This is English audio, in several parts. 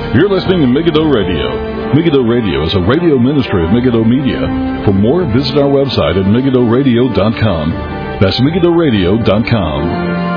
You're listening to Megiddo Radio. Megiddo Radio is a radio ministry of Megiddo Media. For more, visit our website at megiddoradio.com. That's megiddoradio.com.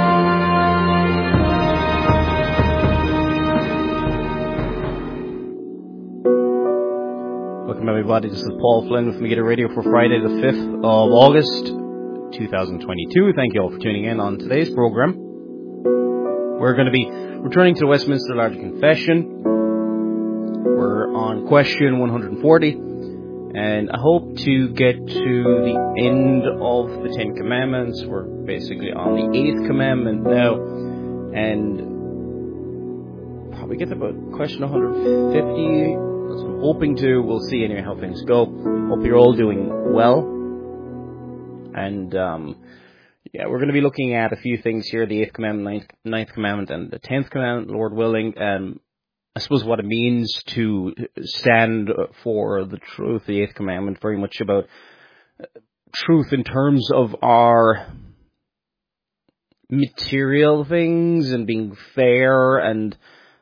Welcome everybody, this is Paul Flynn with Megiddo Radio for Friday the 5th of August 2022. Thank you all for tuning in on today's program. We're going to be returning to the Westminster Larger Confession. We're on question 140, and I hope to get to the end of the Ten Commandments. We're basically on the 8th commandment now, and probably get to about question 150. That's what I'm hoping to. We'll see anyway how things go. Hope you're all doing well. And we're going to be looking at a few things here: the 8th commandment, 9th commandment, and the 10th commandment, Lord willing. I suppose what it means to stand for the truth. The 8th commandment, very much about truth in terms of our material things and being fair and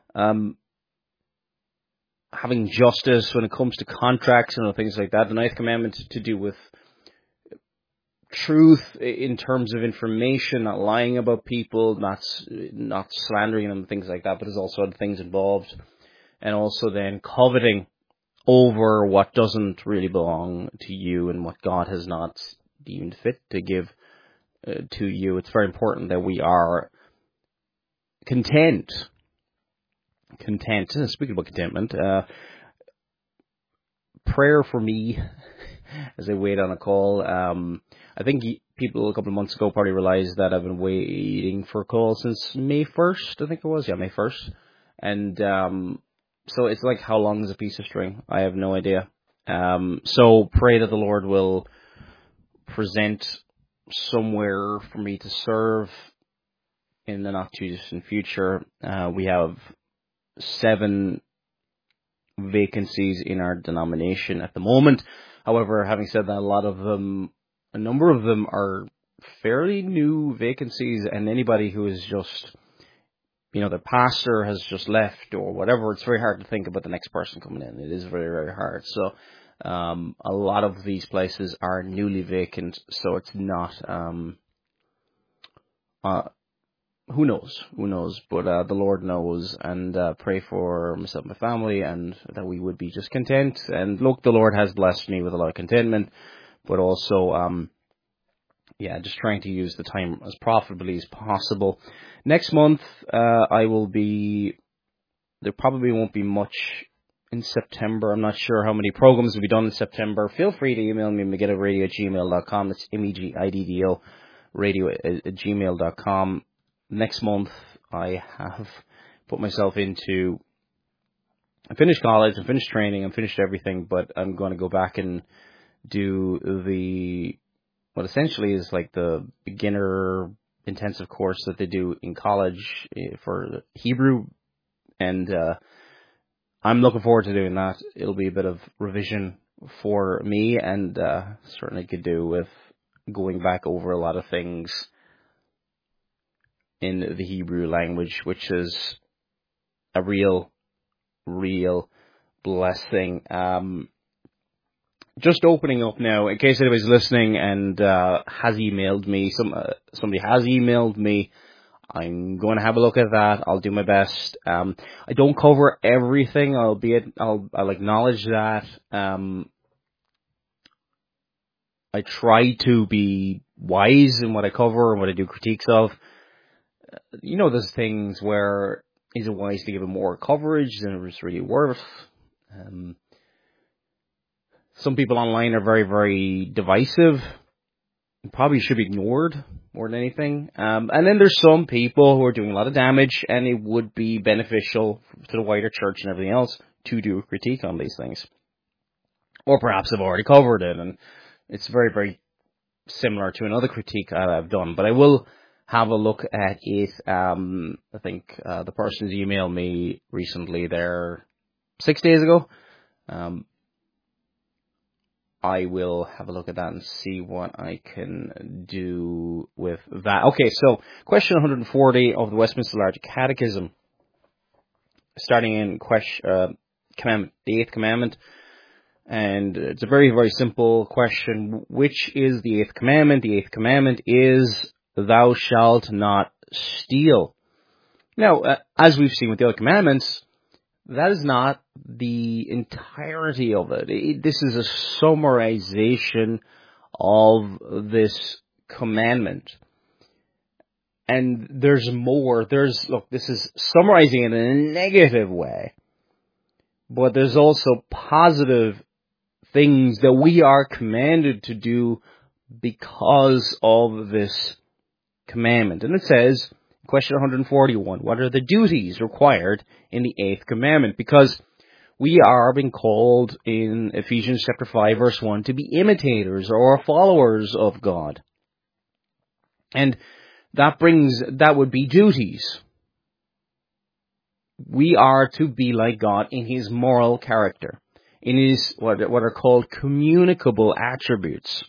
having justice when it comes to contracts and things like that. The 9th commandment to do with truth in terms of information, not lying about people, not slandering them, things like that, but there's also other things involved. And also then coveting over what doesn't really belong to you and what God has not deemed fit to give to you. It's very important that we are content. Speaking about contentment, prayer for me as I wait on a call. I think people a couple of months ago probably realized that I've been waiting for a call since May 1st, I think it was. Yeah, May 1st. And so it's like, how long is a piece of string? I have no idea. So pray that the Lord will present somewhere for me to serve in the not too distant future. We have 7 vacancies in our denomination at the moment. However, having said that, a number of them are fairly new vacancies, and anybody who is just, the pastor has just left or whatever, it's very hard to think about the next person coming in. It is very, very hard. So, a lot of these places are newly vacant, so it's not, who knows, but the Lord knows, and pray for myself and my family, and that we would be just content. And look, the Lord has blessed me with a lot of contentment, but also, just trying to use the time as profitably as possible. Next month, there probably won't be much in September. I'm not sure how many programs will be done in September. Feel free to email me, megiddoradio@gmail.com. That's MEGIDDO radio@gmail.com. Next month, I have put myself into, I finished college, I finished training, I finished everything, but I'm going to go back and do what essentially is like the beginner intensive course that they do in college for Hebrew. And I'm looking forward to doing that. It'll be a bit of revision for me, and certainly could do with going back over a lot of things in the Hebrew language, which is a real blessing. Just opening up now, in case anybody's listening and has emailed me, somebody has emailed me, I'm going to have a look at that. I'll do my best. I don't cover everything, I'll acknowledge that. I try to be wise in what I cover and what I do critiques of. There's things where is it wise to give it more coverage than it's really worth? Some people online are very, very divisive and probably should be ignored more than anything. And then there's some people who are doing a lot of damage, and it would be beneficial to the wider church and everything else to do a critique on these things. Or perhaps I've already covered it, and it's very, very similar to another critique I've done. But I will have a look at it. I think the person's emailed me recently there 6 days ago. I will have a look at that and see what I can do with that. Okay, so question 140 of the Westminster Larger Catechism. starting in commandment, the eighth commandment. And it's a very, very simple question. Which is the eighth commandment? The eighth commandment is, thou shalt not steal. Now, as we've seen with the other commandments, that is not the entirety of it. This is a summarization of this commandment. And there's more. This is summarizing it in a negative way. But there's also positive things that we are commanded to do because of this commandment. And it says, question 141, what are the duties required in the eighth commandment? Because we are being called in Ephesians chapter 5 verse 1 to be imitators or followers of God. And that would be duties. We are to be like God in His moral character, in His what are called communicable attributes.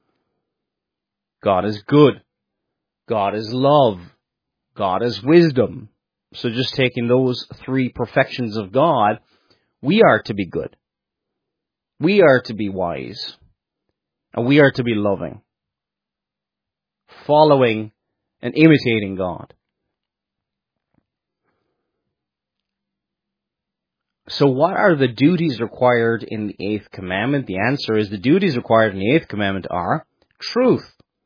God is good. God is love. God is wisdom. So just taking those three perfections of God, we are to be good. We are to be wise. And we are to be loving. Following and imitating God. So what are the duties required in the eighth commandment? The answer is the duties required in the eighth commandment are truth.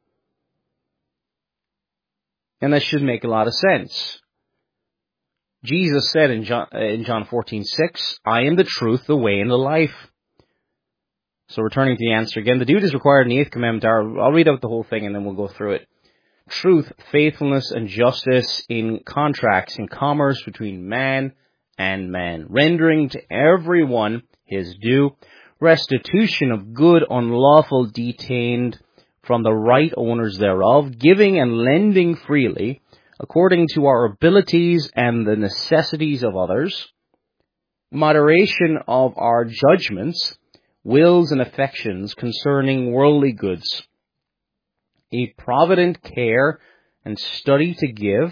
And that should make a lot of sense. Jesus said in John 14:6, I am the truth, the way, and the life. So returning to the answer again, the duties required in the eighth commandment are, I'll read out the whole thing and then we'll go through it. Truth, faithfulness, and justice in contracts and commerce between man and man, rendering to everyone his due, restitution of good unlawful detained from the right owners thereof, giving and lending freely, according to our abilities and the necessities of others, moderation of our judgments, wills and affections concerning worldly goods, a provident care and study to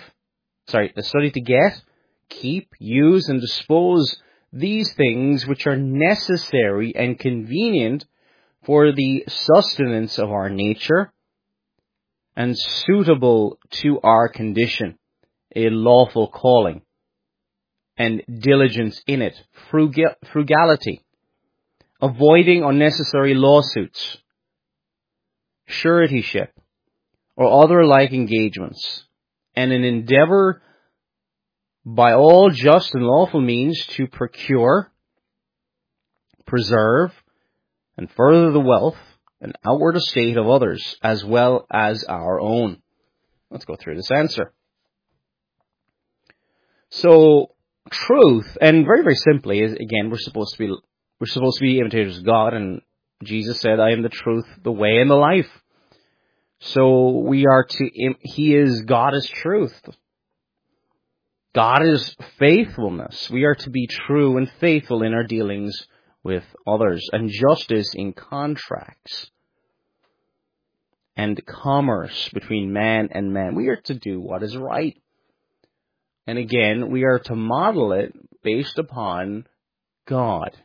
get, keep, use, and dispose these things which are necessary and convenient for the sustenance of our nature and suitable to our condition, a lawful calling, and diligence in it, frugality, avoiding unnecessary lawsuits, suretyship, or other like engagements, and an endeavor by all just and lawful means to procure, preserve, and further the wealth and outward estate of others, as well as our own. Let's go through this answer. So, truth, and very, very simply, is again, we're supposed to be imitators of God, and Jesus said, I am the truth, the way, and the life. So God is truth. God is faithfulness. We are to be true and faithful in our dealings with others, and justice in contracts and commerce between man and man. We are to do what is right. And again, we are to model it based upon God.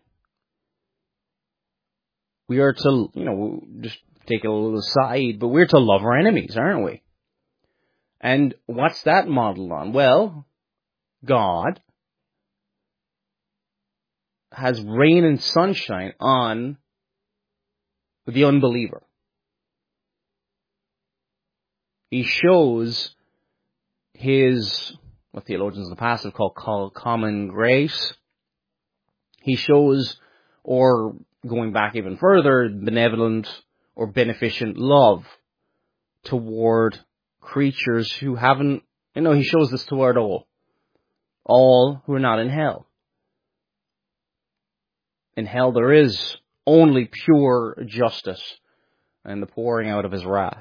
We are to, just take a little aside, but we're to love our enemies, aren't we? And what's that modeled on? Well, God has rain and sunshine on the unbeliever. He shows his, what theologians in the past have called common grace. He shows, or going back even further, benevolent or beneficent love toward creatures who haven't, he shows this toward all who are not in hell. In hell there is only pure justice and the pouring out of his wrath.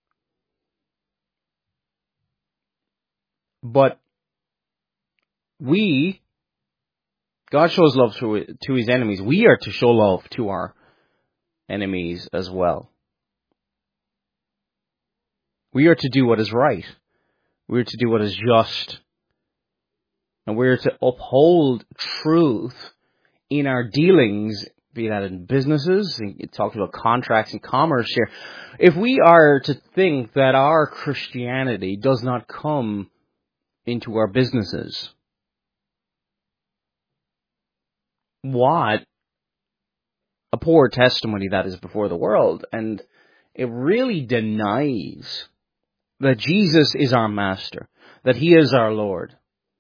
But God shows love to his enemies. We are to show love to our enemies as well. We are to do what is right. We are to do what is just. And we're to uphold truth in our dealings, be that in businesses. It talks about contracts and commerce here. If we are to think that our Christianity does not come into our businesses, what a poor testimony that is before the world. And it really denies that Jesus is our master, that he is our Lord,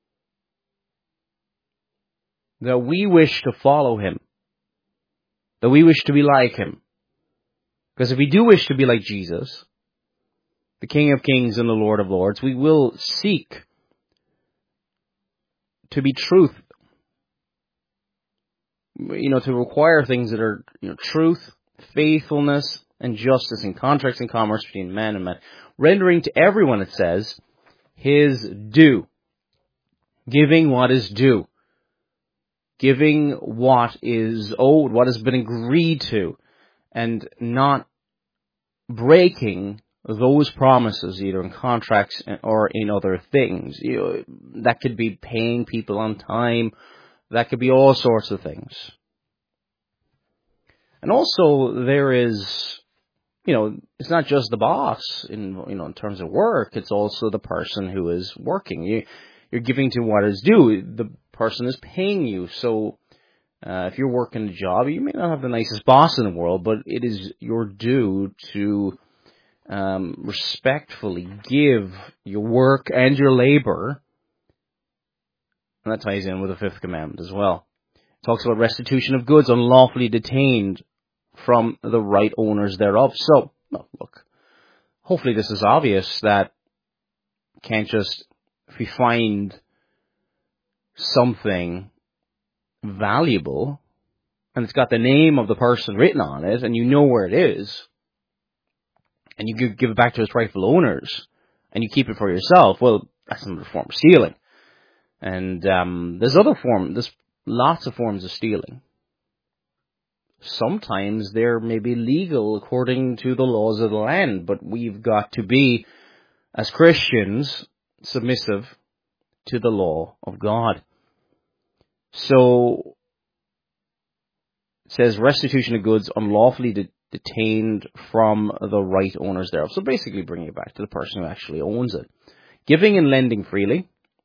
that we wish to follow him, that we wish to be like him. Because if we do wish to be like Jesus, the King of Kings and the Lord of Lords, we will seek to be truth. To require things that are, truth, faithfulness, and justice in contracts and commerce between man and man. Rendering to everyone, it says, his due. Giving what is due. Giving what is owed, what has been agreed to. And not breaking those promises, either in contracts or in other things. That could be paying people on time. That could be all sorts of things. And also, there is, it's not just the boss in terms of work. It's also the person who is working. You're giving to what is due. The person is paying you. So, if you're working a job, you may not have the nicest boss in the world, but it is your due to respectfully give your work and your labor. And that ties in with the fifth commandment as well. It talks about restitution of goods unlawfully detained from the right owners thereof. So, look, hopefully this is obvious that can't just, if we find something valuable and it's got the name of the person written on it and you know where it is and you give it back to its rightful owners and you keep it for yourself, well, that's another form of stealing. And there's lots of forms of stealing. Sometimes they're maybe legal according to the laws of the land, but we've got to be, as Christians, submissive to the law of God. So, it says restitution of goods unlawfully detained from the right owners thereof. So basically bringing it back to the person who actually owns it. Giving and lending freely.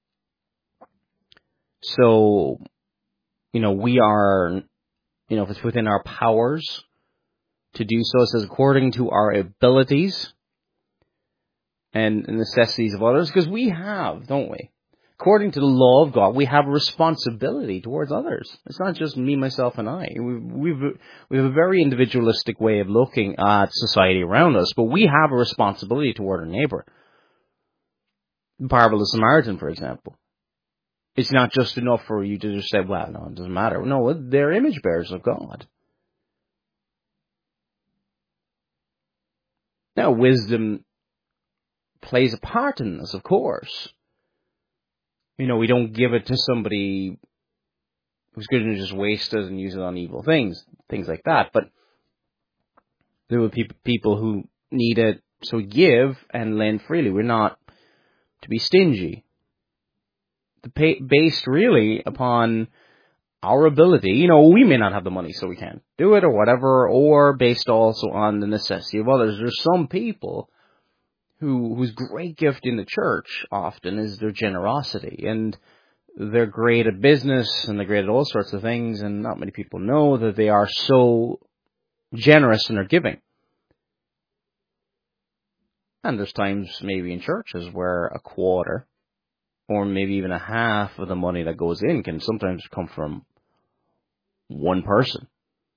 So, we are, if it's within our powers to do so, it says according to our abilities and necessities of others, because we have, don't we? According to the law of God, we have a responsibility towards others. It's not just me, myself, and I. We have a very individualistic way of looking at society around us, but we have a responsibility toward our neighbor. The parable of the Samaritan, for example. It's not just enough for you to just say, well, no, it doesn't matter. No, they're image bearers of God. Now, wisdom plays a part in this, of course. We don't give it to somebody who's going to just waste it and use it on evil things like that. But there will be people who need it, so give and lend freely. We're not to be stingy. Based really upon our ability. We may not have the money, so we can't do it or whatever, or based also on the necessity of others. There's some people whose great gift in the church often is their generosity, and they're great at business and they're great at all sorts of things, and not many people know that they are so generous in their giving. And there's times maybe in churches where a quarter or maybe even a half of the money that goes in can sometimes come from one person.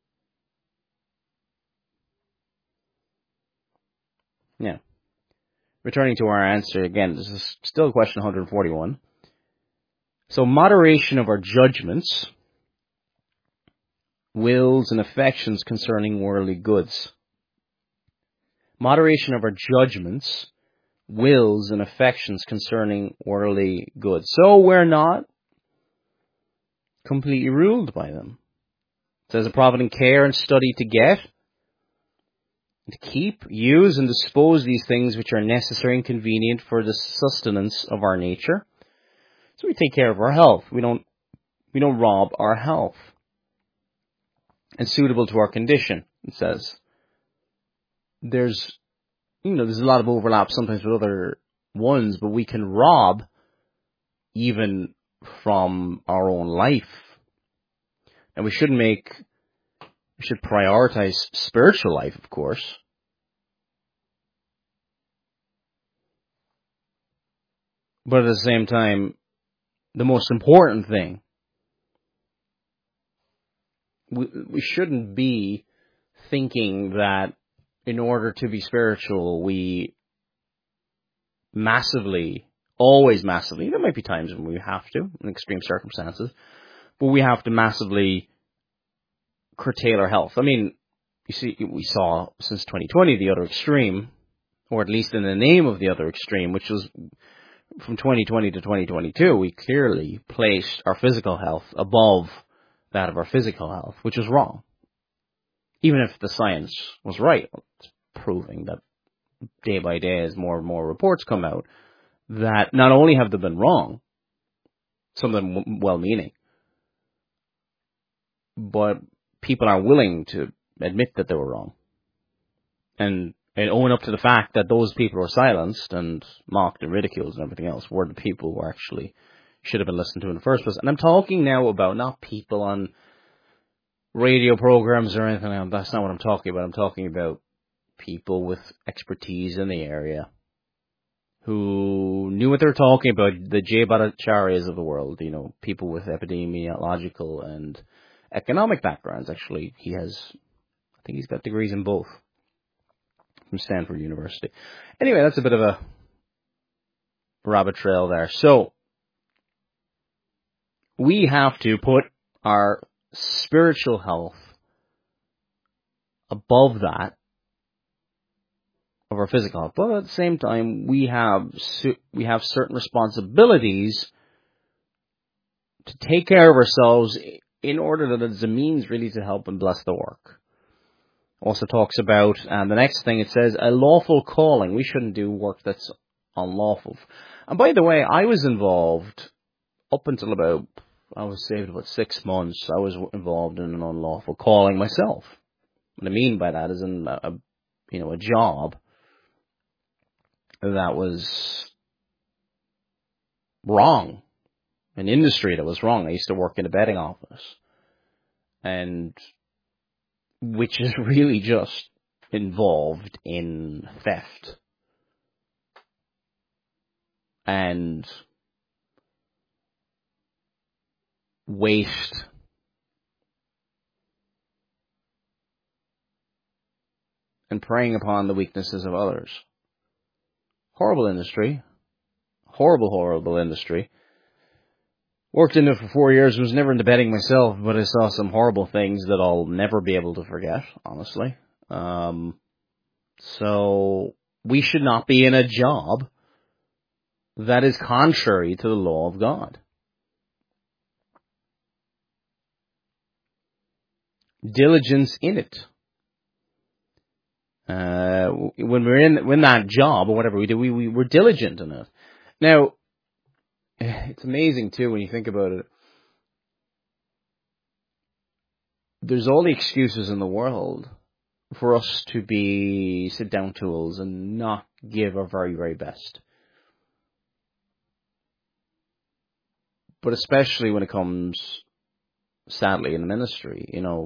Yeah. Returning to our answer again, this is still question 141. So, moderation of our judgments, wills, and affections concerning worldly goods. Moderation of our judgments, wills, and affections concerning worldly goods. So we're not completely ruled by them. It says a provident care and study to get, to keep, use, and dispose these things which are necessary and convenient for the sustenance of our nature. So we take care of our health. We don't rob our health. And suitable to our condition, it says. There's a lot of overlap sometimes with other ones, but we can rob even from our own life. And we should prioritize spiritual life, of course. But at the same time, the most important thing, we shouldn't be thinking that in order to be spiritual, we always massively, there might be times when we have to, in extreme circumstances, but we have to massively curtail our health. I mean, you see, we saw since 2020 the other extreme, or at least in the name of the other extreme, which was from 2020 to 2022, we clearly placed our physical health above that of our physical health, which is wrong. Even if the science was right, it's proving that day by day as more and more reports come out, that not only have they been wrong, some of them well-meaning, but people are willing to admit that they were wrong. And own up to the fact that those people were silenced and mocked and ridiculed and everything else were the people who actually should have been listened to in the first place. And I'm talking now about not people on radio programs or anything else. That's not what I'm talking about. I'm talking about people with expertise in the area who knew what they were talking about, the Jay Bhattacharya's of the world, people with epidemiological and economic backgrounds. Actually, I think he's got degrees in both from Stanford University. Anyway, that's a bit of a rabbit trail there. So, we have to put our spiritual health above that of our physical health. But at the same time, we have certain responsibilities to take care of ourselves in order that it's a means really to help and bless the work. Also talks about, and the next thing it says, a lawful calling. We shouldn't do work that's unlawful. And by the way, I was involved up until I was saved about 6 months. I was involved in an unlawful calling myself. What I mean by that is in a job that was wrong, an industry that was wrong. I used to work in a betting office, and which is really just involved in theft and waste and preying upon the weaknesses of others. Horrible industry. Horrible industry. Worked in it for 4 years, was never into betting myself, but I saw some horrible things that I'll never be able to forget, honestly. So, we should not be in a job that is contrary to the law of God. Diligence in it. When we're in that job or whatever we do, we're diligent in it. Now, it's amazing too when you think about it. There's all the excuses in the world for us to be sit-down tools and not give our very, very best. But especially when it comes, sadly, in the ministry,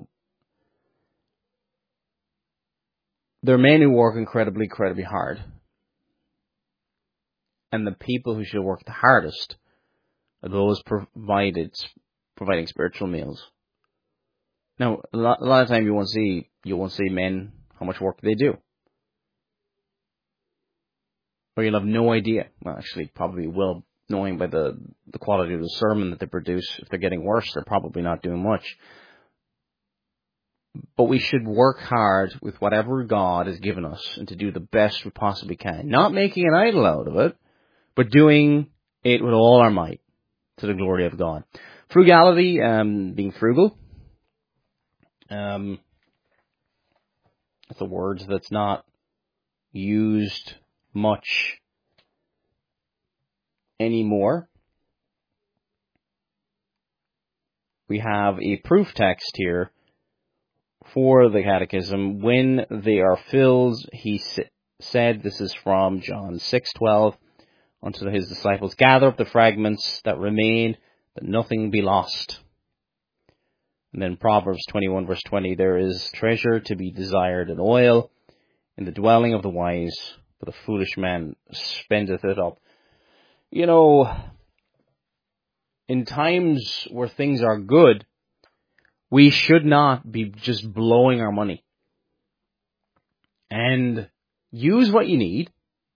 there are men who work incredibly, incredibly hard. And the people who should work the hardest are those providing spiritual meals. Now, a lot of time you won't see men how much work they do. Or you'll have no idea. Well, actually, probably will, knowing by the quality of the sermon that they produce. If they're getting worse, they're probably not doing much. But we should work hard with whatever God has given us and to do the best we possibly can. Not making an idol out of it, but doing it with all our might to the glory of God. Frugality, being frugal. That's a word that's not used much anymore. we have a proof text here for the catechism. When they are filled, he said, this is from John 6:12, unto his disciples, gather up the fragments that remain, that nothing be lost. And then Proverbs 21 verse 20, there is treasure to be desired in oil, in the dwelling of the wise, but the foolish man spendeth it up. You know, in times where things are good, we should not be just blowing our money. And use what you need.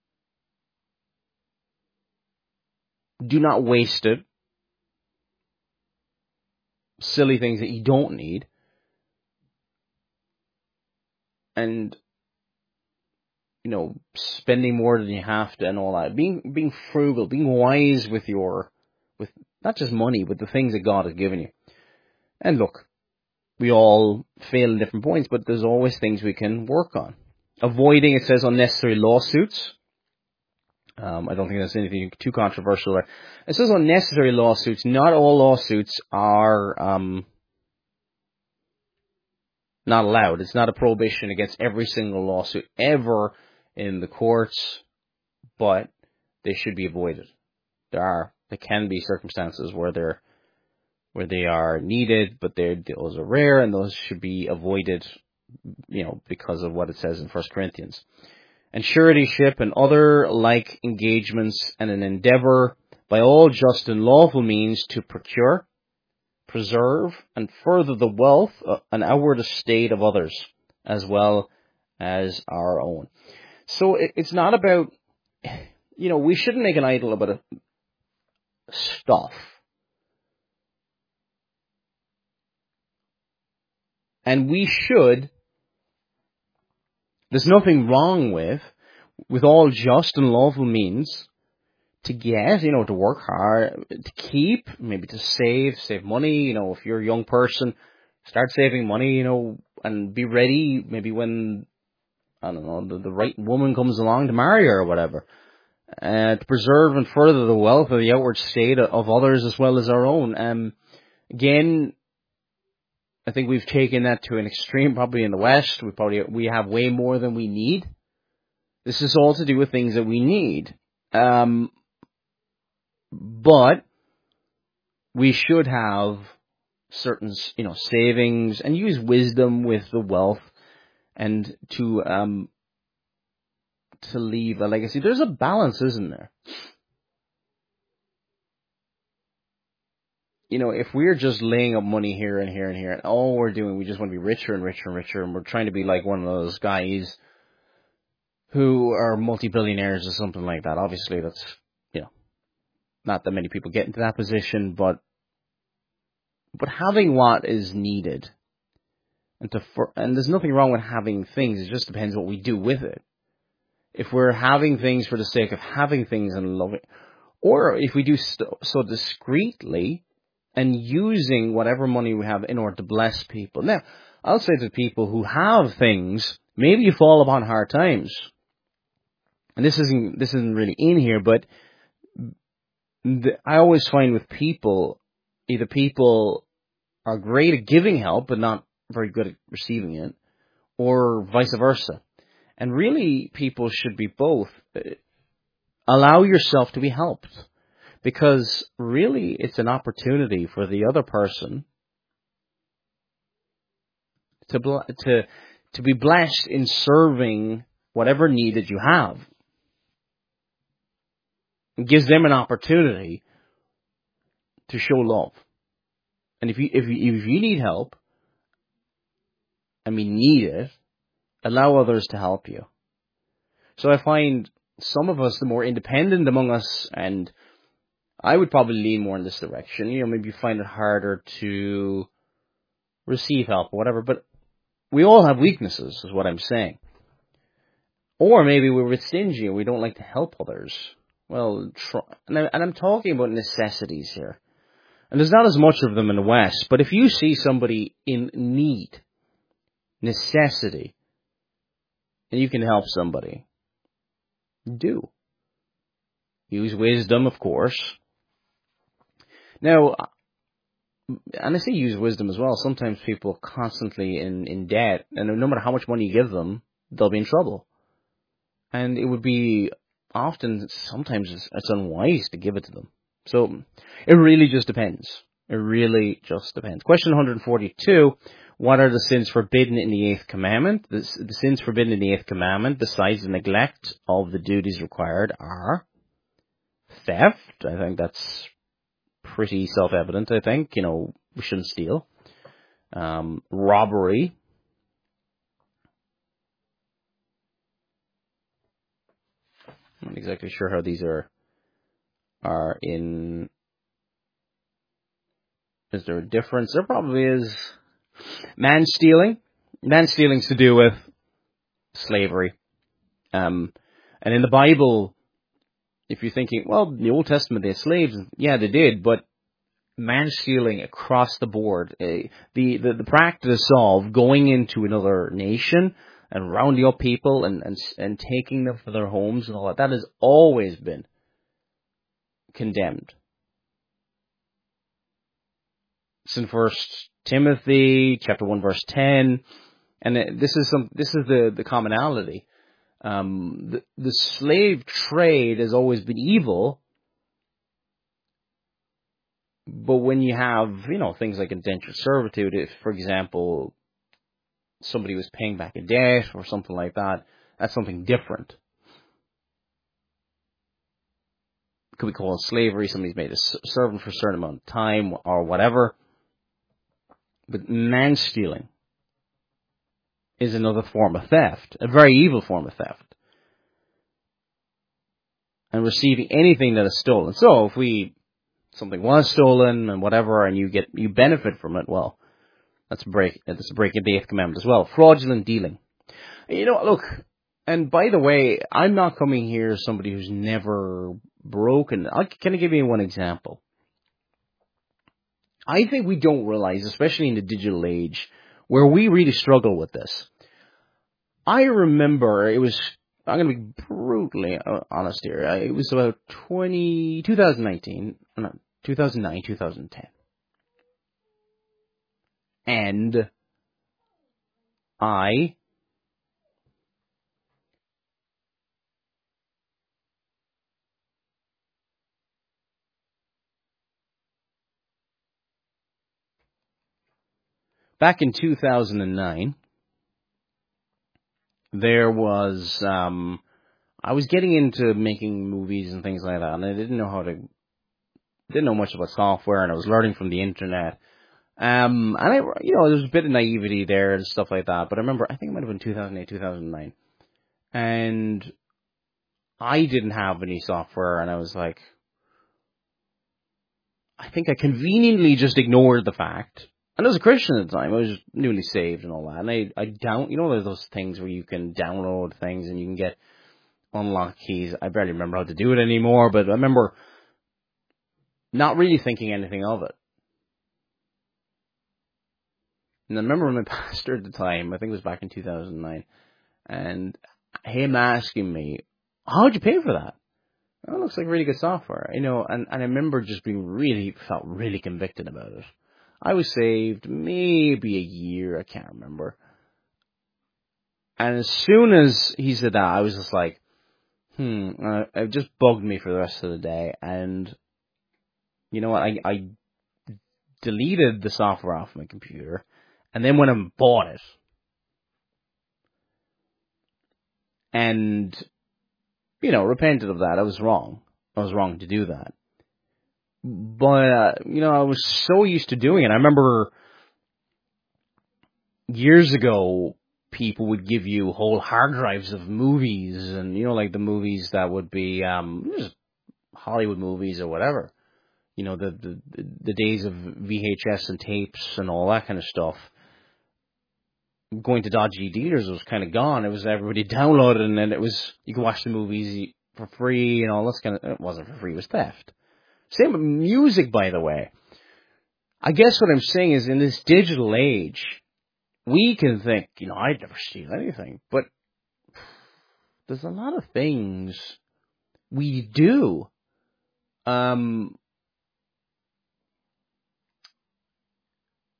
Do not waste it. Silly things that you don't need. And, you know, spending more than you have to and all that. Being frugal, being wise with not just money, but the things that God has given you. And look, we all fail in different points, but there's always things we can work on. Avoiding, it says, unnecessary lawsuits. I don't think that's anything too controversial there. It says unnecessary lawsuits. Not all lawsuits are not allowed. It's not a prohibition against every single lawsuit ever in the courts, but they should be avoided. There can be circumstances where they are needed, but those are rare, and those should be avoided, you know, because of what it says in 1 Corinthians. And suretyship and other like engagements, and an endeavour by all just and lawful means to procure, preserve, and further the wealth and outward estate of others, as well as our own. So it's not about, you know, we shouldn't make an idol about stuff. And we should, there's nothing wrong with all just and lawful means to get, you know, to work hard, to keep, maybe to save money. You know, if you're a young person, start saving money, you know, and be ready maybe when, I don't know, the right woman comes along to marry her or whatever. To preserve and further the wealth of the outward state of others as well as our own. Again, I think we've taken that to an extreme, probably in the West. We have way more than we need. This is all to do with things that we need. But we should have certain, you know, savings and use wisdom with the wealth, and to leave a legacy. There's a balance, isn't there? You know, if we're just laying up money here and here and here, and all we're doing, we just want to be richer and richer and richer, and we're trying to be like one of those guys who are multi-billionaires or something like that. Obviously, that's, you know, not that many people get into that position, but having what is needed, and there's nothing wrong with having things. It just depends what we do with it. If we're having things for the sake of having things and loving, or if we do so discreetly, and using whatever money we have in order to bless people. Now, I'll say to people who have things, maybe you fall upon hard times. And this isn't really in here, but I always find with people, either people are great at giving help, but not very good at receiving it, or vice versa. And really, people should be both. Allow yourself to be helped. Because really, it's an opportunity for the other person to be blessed in serving whatever need that you have. It gives them an opportunity to show love. And if you need help, need it, allow others to help you. So I find some of us, the more independent among us, and I would probably lean more in this direction. You know, maybe you find it harder to receive help or whatever, but we all have weaknesses, is what I'm saying. Or maybe we're stingy and we don't like to help others. Well, and I'm talking about necessities here. And there's not as much of them in the West, but if you see somebody in need, necessity, and you can help somebody, do. Use wisdom, of course. Now, and I say use wisdom as well. Sometimes people are constantly in debt, and no matter how much money you give them, they'll be in trouble. And it would be sometimes it's unwise to give it to them. So it really just depends. It really just depends. Question 142. What are the sins forbidden in the 8th commandment? The sins forbidden in the 8th commandment, besides the neglect of the duties required, are theft. I think that's pretty self-evident, I think. We shouldn't steal. Robbery. I'm not exactly sure how these are in... Is there a difference? There probably is. Man-stealing. Man-stealing's to do with slavery. And in the Bible, if you're thinking, well, in the Old Testament they had slaves. Yeah, they did, but man-stealing across the board, the practice of going into another nation and rounding up people and taking them for their homes and all that has always been condemned. It's in 1 Timothy chapter 1 verse 10, and this is the commonality. The slave trade has always been evil, but when you have things like indentured servitude, if for example somebody was paying back a debt or something like that, that's something different. Could be called slavery. Somebody's made a servant for a certain amount of time or whatever. But man-stealing is another form of theft, a very evil form of theft. And receiving anything that is stolen. So if something was stolen and whatever, and you benefit from it, well, that's a break of the 8th commandment as well. Fraudulent dealing. Look, and by the way, I'm not coming here as somebody who's never broken. Can I give you one example? I think we don't realize, especially in the digital age, where we really struggle with this. I remember I'm going to be brutally honest here. It was about 2009, 2010. And back in 2009, there was, I was getting into making movies and things like that, and I didn't know much about software, and I was learning from the internet. And there was a bit of naivety there and stuff like that, but I remember, I think it might have been 2008, 2009, and I didn't have any software, and I was like, I think I conveniently just ignored the fact. And I was a Christian at the time. I was newly saved and all that. And there's those things where you can download things and you can get unlock keys. I barely remember how to do it anymore, but I remember not really thinking anything of it. And I remember my pastor at the time, I think it was back in 2009, and him asking me, how'd you pay for that? Oh, it looks like really good software, and I remember just felt really convicted about it. I was saved maybe a year, I can't remember. And as soon as he said that, I was just like, it just bugged me for the rest of the day. And you know what? I deleted the software off my computer and then went and bought it. And, repented of that. I was wrong. I was wrong to do that. But, I was so used to doing it. I remember years ago, people would give you whole hard drives of movies and, like the movies that would be, just Hollywood movies or whatever. The days of VHS and tapes and all that kind of stuff. Going to dodgy dealers was kind of gone. It was everybody downloaded, and then you could watch the movies for free and all this kind of, it wasn't for free, it was theft. Same with music, by the way. I guess what I'm saying is in this digital age, we can think, I'd never steal anything, but there's a lot of things we do.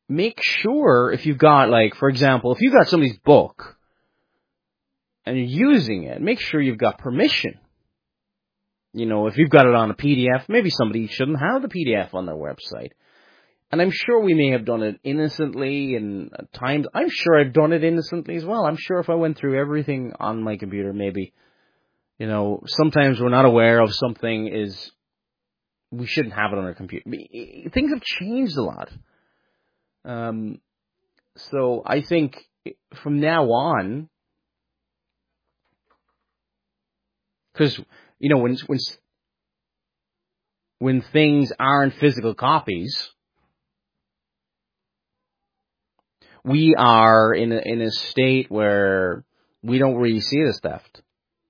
make sure if you've got, like, for example, if you've got somebody's book and you're using it, make sure you've got permission. You know, if you've got it on a PDF, maybe somebody shouldn't have the PDF on their website. And I'm sure we may have done it innocently, and at times, I'm sure I've done it innocently as well. I'm sure if I went through everything on my computer, maybe, you know, sometimes we're not aware of something we shouldn't have it on our computer. Things have changed a lot. So I think from now on, because, you know, when things aren't physical copies, we are in a state where we don't really see this theft.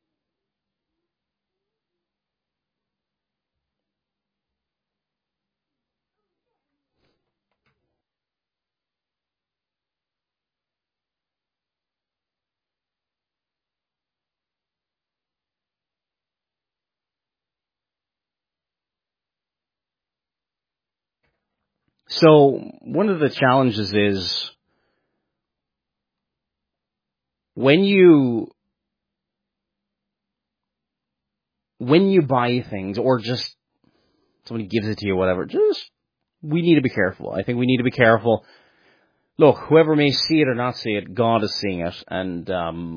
So one of the challenges is when you buy things, or just somebody gives it to you, whatever, we need to be careful. I think we need to be careful. Look, whoever may see it or not see it, God is seeing it. And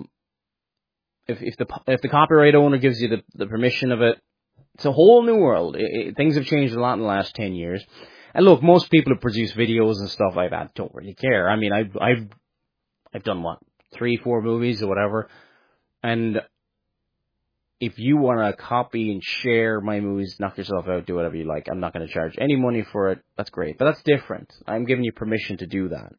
if the copyright owner gives you the permission of it, it's a whole new world. Things have changed a lot in the last 10 years. And look, most people who produce videos and stuff like that don't really care. I mean, I've done, 3-4 movies or whatever. And if you want to copy and share my movies, knock yourself out, do whatever you like. I'm not going to charge any money for it. That's great. But that's different. I'm giving you permission to do that.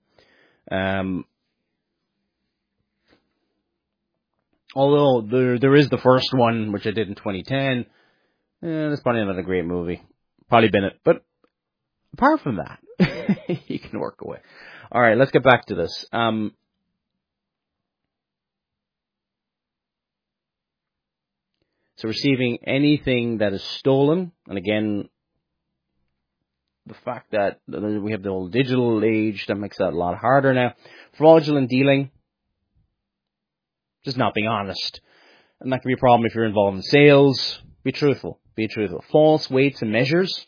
Although there is the first one, which I did in 2010. That's probably not a great movie. Probably been it. But apart from that, you can work away. All right, let's get back to this. So receiving anything that is stolen, and again, the fact that we have the whole digital age, that makes that a lot harder now. Fraudulent dealing, just not being honest. And that can be a problem if you're involved in sales. Be truthful. Be truthful. False weights and measures.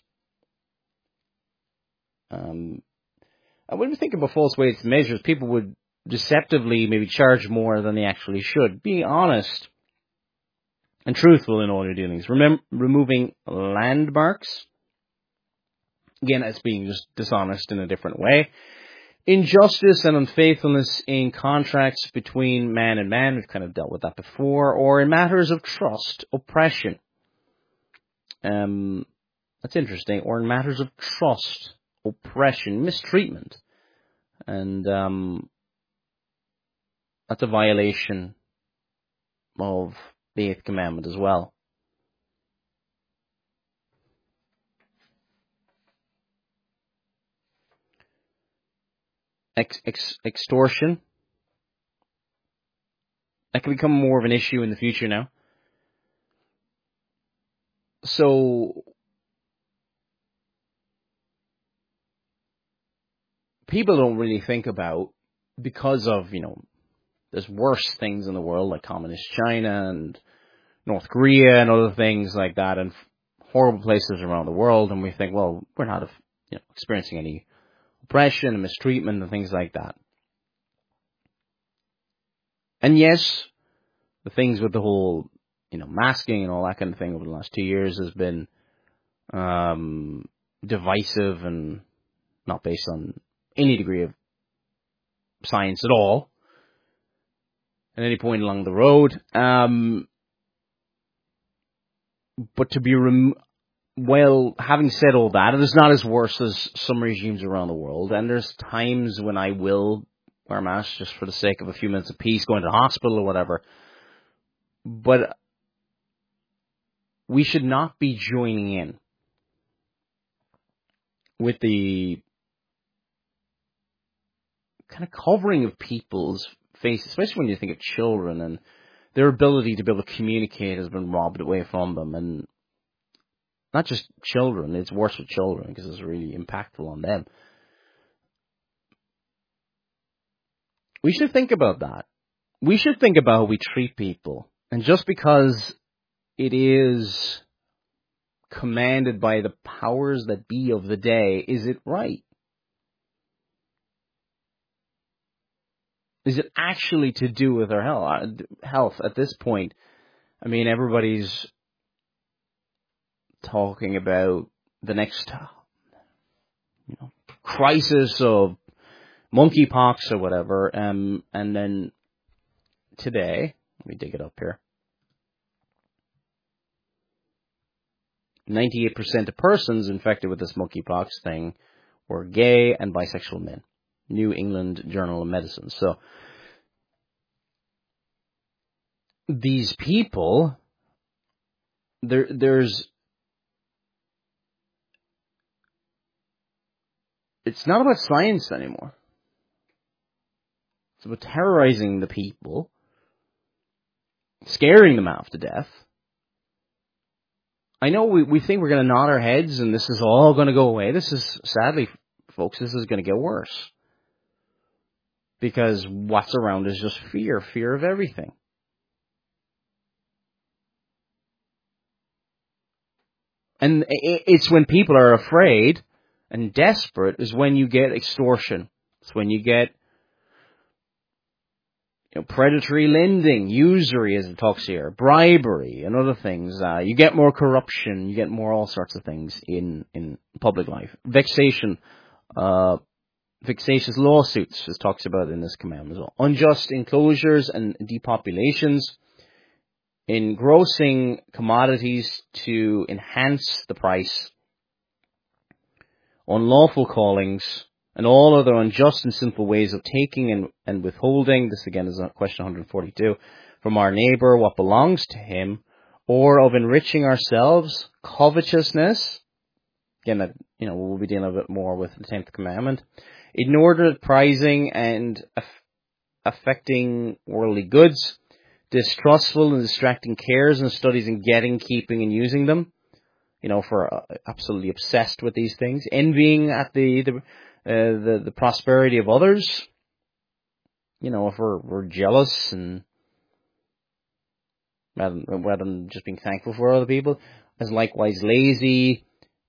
And when we think about false weights and measures, people would deceptively maybe charge more than they actually should. Be honest and truthful in all your dealings. Removing landmarks. Again, that's being just dishonest in a different way. Injustice and unfaithfulness in contracts between man and man. We've kind of dealt with that before. Or in matters of trust, oppression. That's interesting. Or in matters of trust, oppression, mistreatment. And that's a violation of the 8th commandment as well. Extortion. That can become more of an issue in the future now. So people don't really think about, because of, there's worse things in the world like communist China and North Korea and other things like that, and horrible places around the world, and we think, well, we're not experiencing any oppression and mistreatment and things like that. And yes, the things with the whole, masking and all that kind of thing over the last 2 years has been divisive and not based on any degree of science at all at any point along the road. But to be having said all that, it is not as worse as some regimes around the world, and there's times when I will wear a mask just for the sake of a few minutes of peace, going to the hospital or whatever. But we should not be joining in with the kind of covering of people's faces, especially when you think of children, and their ability to be able to communicate has been robbed away from them. And not just children, it's worse with children because it's really impactful on them. we should think about that. We should think about how we treat people. And just because it is commanded by the powers that be of the day, is it right? Is it actually to do with our health at this point? I mean, everybody's talking about the next crisis of monkeypox or whatever, and then today, let me dig it up here, 98% of persons infected with this monkeypox thing were gay and bisexual men. New England Journal of Medicine. So, these people, there's, it's not about science anymore. It's about terrorizing the people, scaring them half to death. I know we think we're going to nod our heads and this is all going to go away. This is, sadly, folks, this is going to get worse. Because what's around is just fear of everything. And it's when people are afraid and desperate is when you get extortion. It's when you get predatory lending, usury as it talks here, bribery and other things. You get more corruption, you get more all sorts of things in public life. Vexatious lawsuits, as talks about in this commandment as well. Unjust enclosures and depopulations. Engrossing commodities to enhance the price. Unlawful callings. And all other unjust and sinful ways of taking and withholding, this again is question 142, from our neighbor what belongs to him, or of enriching ourselves, covetousness, again, that, we'll be dealing a bit more with the 10th commandment, inordinate prizing and affecting worldly goods, distrustful and distracting cares and studies in getting, keeping, and using them, for absolutely obsessed with these things, envying at the prosperity of others, if we're jealous and rather than just being thankful for other people, as likewise lazy,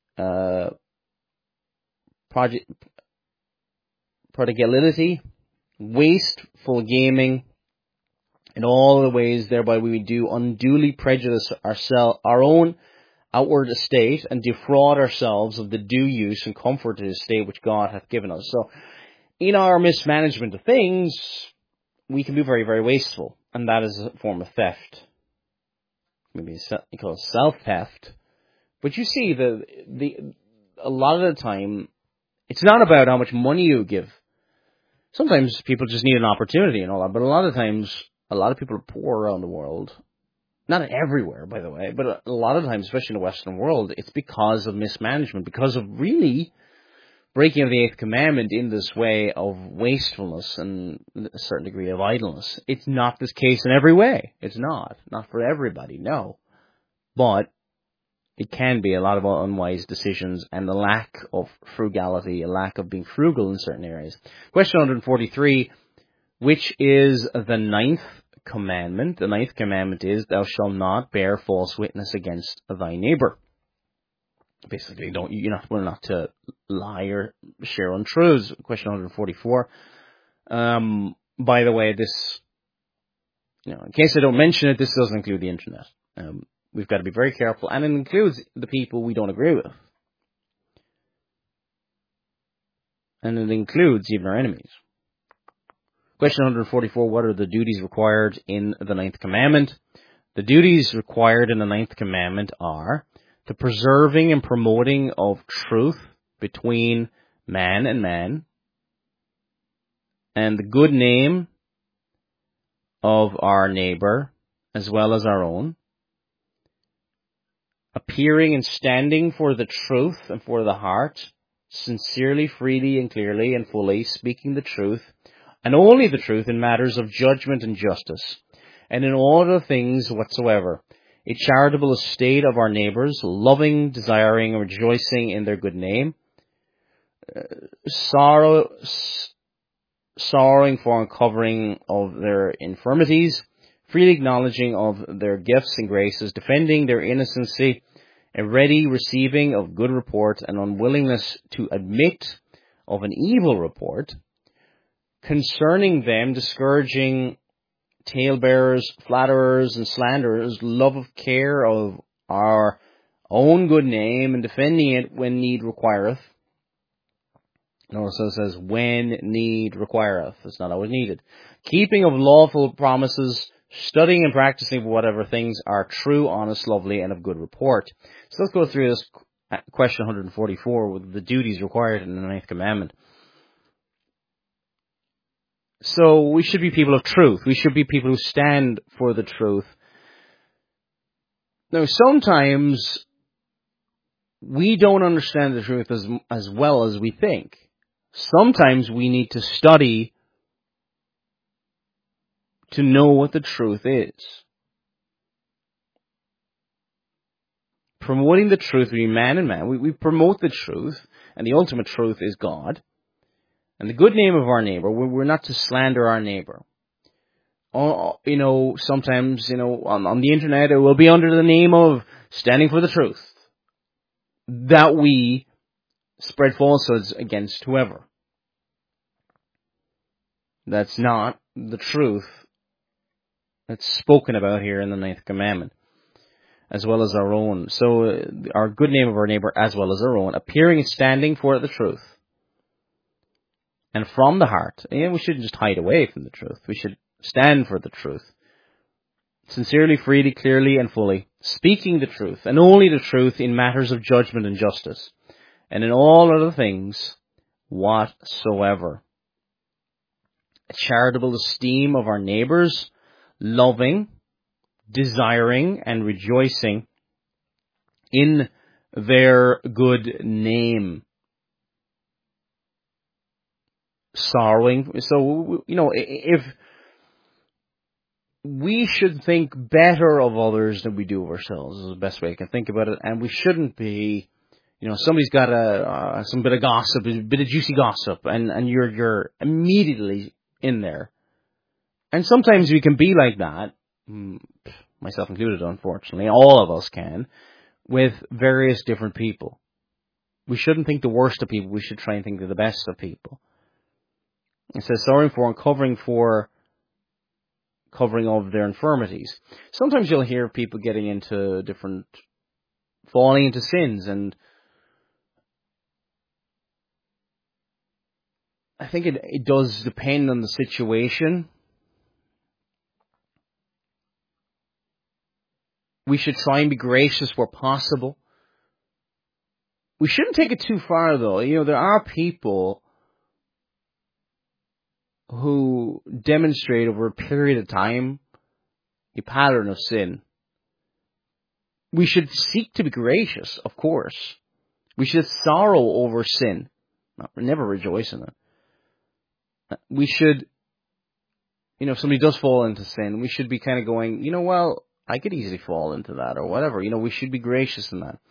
prodigality, wasteful gaming, in all the ways thereby we do unduly prejudice our own outward estate and defraud ourselves of the due use and comfort of the estate which God hath given us. So, in our mismanagement of things, we can be very, very wasteful, and that is a form of theft. Maybe you call it self-theft. But you see, a lot of the time, it's not about how much money you give. Sometimes people just need an opportunity and all that, but a lot of times, a lot of people are poor around the world. Not everywhere, by the way, but a lot of times, especially in the Western world, it's because of mismanagement, because of really breaking of the 8th commandment in this way of wastefulness and a certain degree of idleness. It's not this case in every way. It's not for everybody, no. But it can be a lot of unwise decisions and a lack of frugality, a lack of being frugal in certain areas. Question 143, which is the 9th commandment. The 9th commandment is, thou shalt not bear false witness against thy neighbor. Basically, we're not to lie or share untruths. Question 144. By the way, this, in case I don't mention it, this doesn't include the internet. We've got to be very careful, and it includes the people we don't agree with. And it includes even our enemies. Question 144, what are the duties required in the 9th commandment? The duties required in the 9th commandment are the preserving and promoting of truth between man and man, and the good name of our neighbor as well as our own, appearing and standing for the truth and for the heart, sincerely, freely, and clearly and fully speaking the truth, and only the truth in matters of judgment and justice, and in all other things whatsoever, a charitable estate of our neighbors, loving, desiring, and rejoicing in their good name, sorrowing for uncovering of their infirmities, freely acknowledging of their gifts and graces, defending their innocency, a ready receiving of good report, and unwillingness to admit of an evil report, concerning them, discouraging talebearers, flatterers, and slanderers, love of care of our own good name, and defending it when need requireth. It also says, when need requireth. It's not always needed. Keeping of lawful promises, studying and practicing whatever things are true, honest, lovely, and of good report. So let's go through this question 144 with the duties required in the 9th commandment. So we should be people of truth. We should be people who stand for the truth. Now, sometimes we don't understand the truth as well as we think. Sometimes we need to study to know what the truth is. Promoting the truth, we man and man. We promote the truth, and the ultimate truth is God. And the good name of our neighbor, we're not to slander our neighbor. Sometimes, on the internet, it will be under the name of standing for the truth, that we spread falsehoods against whoever. That's not the truth that's spoken about here in the 9th commandment, as well as our own. So, our good name of our neighbor, as well as our own, appearing and standing for the truth. And from the heart. We shouldn't just hide away from the truth. We should stand for the truth. Sincerely, freely, clearly, and fully. Speaking the truth, and only the truth in matters of judgment and justice. And in all other things, whatsoever. A charitable esteem of our neighbors, loving, desiring, and rejoicing in their good name. Sorrowing. So, if we should think better of others than we do of ourselves, is the best way I can think about it. And we shouldn't be, somebody's got some bit of gossip, a bit of juicy gossip, and you're immediately in there. And sometimes we can be like that, myself included, unfortunately. All of us can, with various different people. We shouldn't think the worst of people. We should try and think of the best of people. It says, sorrowing for and covering of their infirmities. Sometimes you'll hear people getting into falling into sins, and I think it does depend on the situation. We should try and be gracious where possible. We shouldn't take it too far, though. There are people who demonstrate over a period of time a pattern of sin. We should seek to be gracious, of course. We should sorrow over sin. Never rejoice in it. We should, if somebody does fall into sin, we should be kind of going, well, I could easily fall into that or whatever. We should be gracious in that.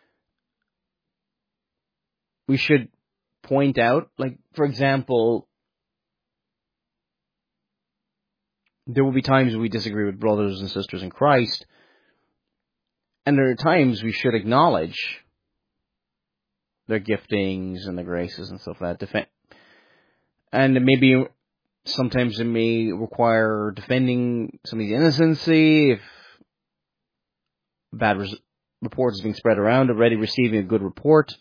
We should point out, for example, there will be times we disagree with brothers and sisters in Christ, and there are times we should acknowledge their giftings and their graces and stuff like that. And maybe sometimes it may require defending somebody's innocency, if bad reports is being spread around, already receiving a good report.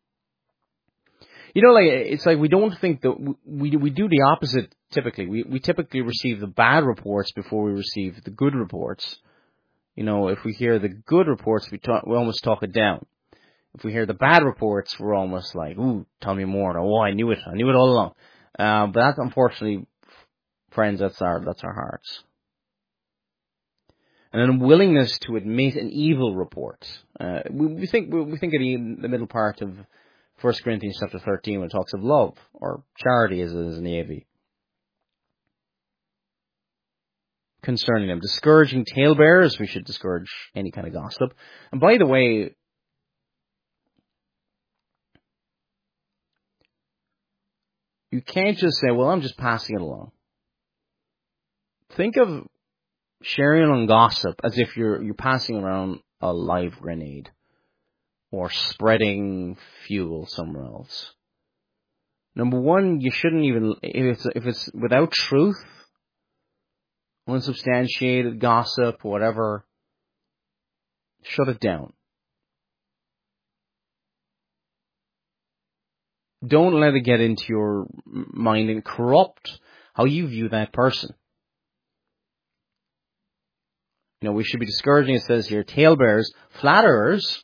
It's like we don't think that we do the opposite typically. We typically receive the bad reports before we receive the good reports. If we hear the good reports, we almost talk it down. If we hear the bad reports, we're almost like, ooh, tell me more. Oh, I knew it all along. But that's, unfortunately, friends, that's our hearts. And an unwillingness to admit an evil report. We think in the middle part of 1 Corinthians chapter 13 when it talks of love, or charity as it is in the AV. Concerning them. Discouraging talebearers, we should discourage any kind of gossip. And by the way, You can't just say, well, I'm just passing it along. Think of sharing on gossip as if you're passing around a live grenade or spreading fuel somewhere else. Number one, you shouldn't even, if it's without truth, unsubstantiated gossip, whatever, shut it down. Don't let it get into your mind and corrupt how you view that person. We should be discouraging, it says here, talebearers, flatterers.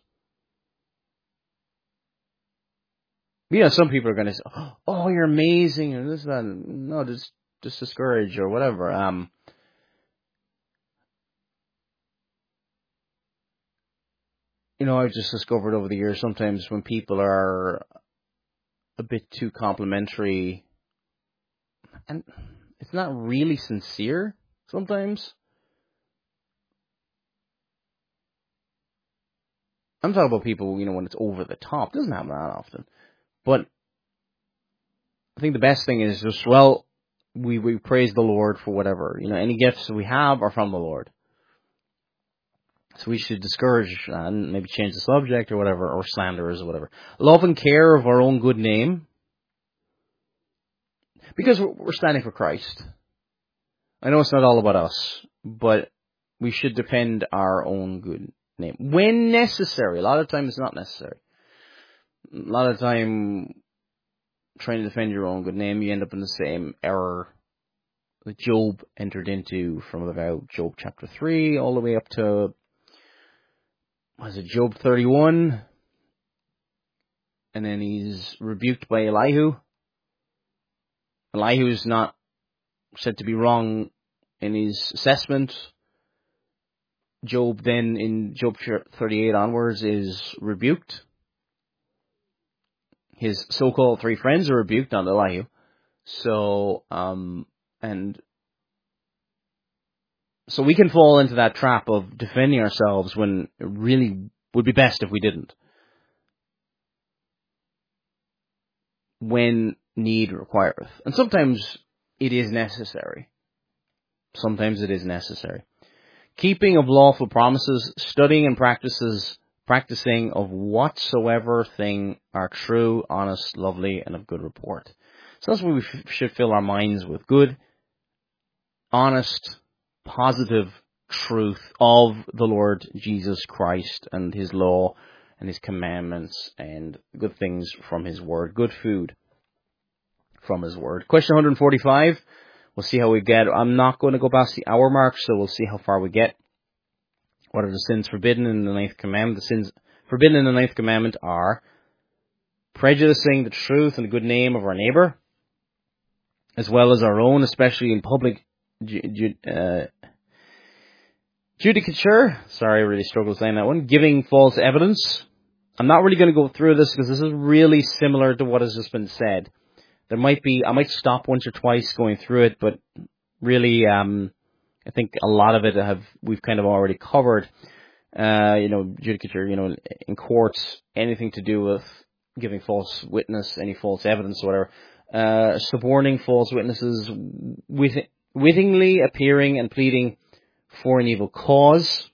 Some people are going to say, oh, you're amazing, and this, that. No, just discourage or whatever. I've just discovered over the years, sometimes when people are a bit too complimentary, and it's not really sincere sometimes. I'm talking about people, when it's over the top. It doesn't happen that often. But I think the best thing is just, we praise the Lord for whatever. Any gifts we have are from the Lord. So we should discourage and maybe change the subject or whatever, or slanderers or whatever. Love and care of our own good name. Because we're standing for Christ. I know it's not all about us, but we should defend our own good name. When necessary. A lot of times it's not necessary. A lot of time, trying to defend your own good name, you end up in the same error that Job entered into from about Job chapter 3 all the way up to, Job 31? And then he's rebuked by Elihu. Elihu is not said to be wrong in his assessment. Job then, in Job 38 onwards, is rebuked. His so-called three friends are rebuked, not Elihu. So we can fall into that trap of defending ourselves when it really would be best if we didn't. When need requireth. And sometimes it is necessary. Keeping of lawful promises, studying and practicing of whatsoever thing are true, honest, lovely, and of good report. So that's what we should fill our minds with. Good, honest, positive truth of the Lord Jesus Christ and His law and His commandments and good things from His word. Good food from His word. Question 145. We'll see how we get. I'm not going to go past the hour mark, so we'll see how far we get. What are the sins forbidden in the 9th commandment? The sins forbidden in the 9th commandment are prejudicing the truth and the good name of our neighbor, as well as our own, especially in public judicature. Sorry, I really struggled saying that one. Giving false evidence. I'm not really going to go through this because this is really similar to what has just been said. I might stop once or twice going through it, but really, I think a lot of it we've kind of already covered. Judicature, in courts, anything to do with giving false witness, any false evidence or whatever, suborning false witnesses, wittingly appearing and pleading for an evil cause,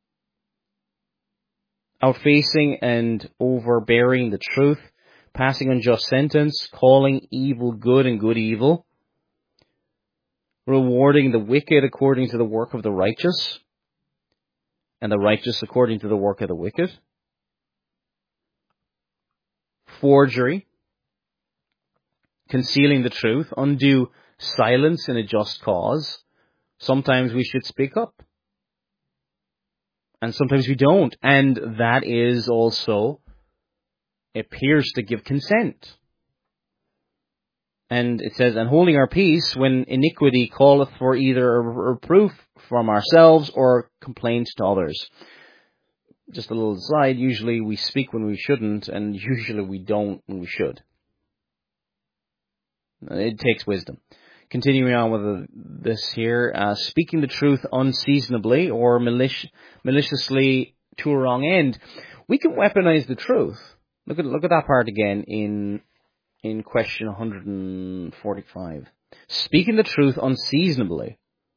outfacing and overbearing the truth, passing unjust sentence, calling evil good and good evil, rewarding the wicked according to the work of the righteous, and the righteous according to the work of the wicked, forgery, concealing the truth, undue silence in a just cause. Sometimes we should speak up, and sometimes we don't, and that is also appears to give consent. And it says, and holding our peace when iniquity calleth for either a reproof from ourselves or complaints to others. Just a little aside, usually we speak when we shouldn't, and usually we don't when we should. It takes wisdom. Continuing on with this here, speaking the truth unseasonably or maliciously to a wrong end. We can weaponize the truth. Look at that part again in in question 145. Speaking the truth unseasonably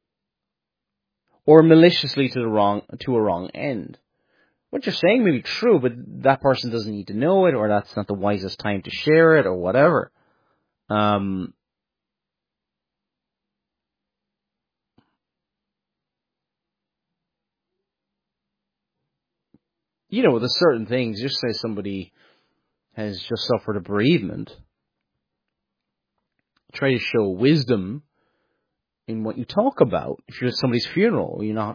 or maliciously to a wrong end. What you're saying may be true, but that person doesn't need to know it, or that's not the wisest time to share it, or whatever. There's certain things, just say somebody has just suffered a bereavement, try to show wisdom in what you talk about. If you're at somebody's funeral, you're not,